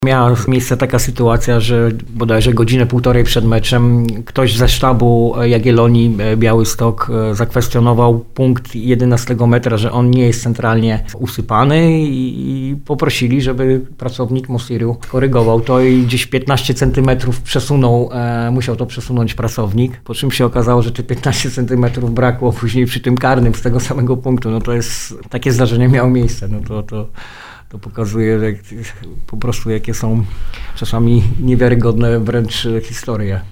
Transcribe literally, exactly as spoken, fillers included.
Miała miejsce taka sytuacja, że bodajże godzinę, półtorej przed meczem ktoś ze sztabu Jagiellonii Białystok zakwestionował punkt jedenastego metra, że on nie jest centralnie usypany i poprosili, żeby pracownik Mosiru korygował to i gdzieś piętnaście centymetrów przesunął, musiał to przesunąć pracownik, po czym się okazało, że te piętnaście centymetrów brakło później przy tym karnym z tego samego punktu. No to jest, takie zdarzenie miało miejsce, no to, to To pokazuje jak, po prostu jakie są czasami niewiarygodne wręcz historie.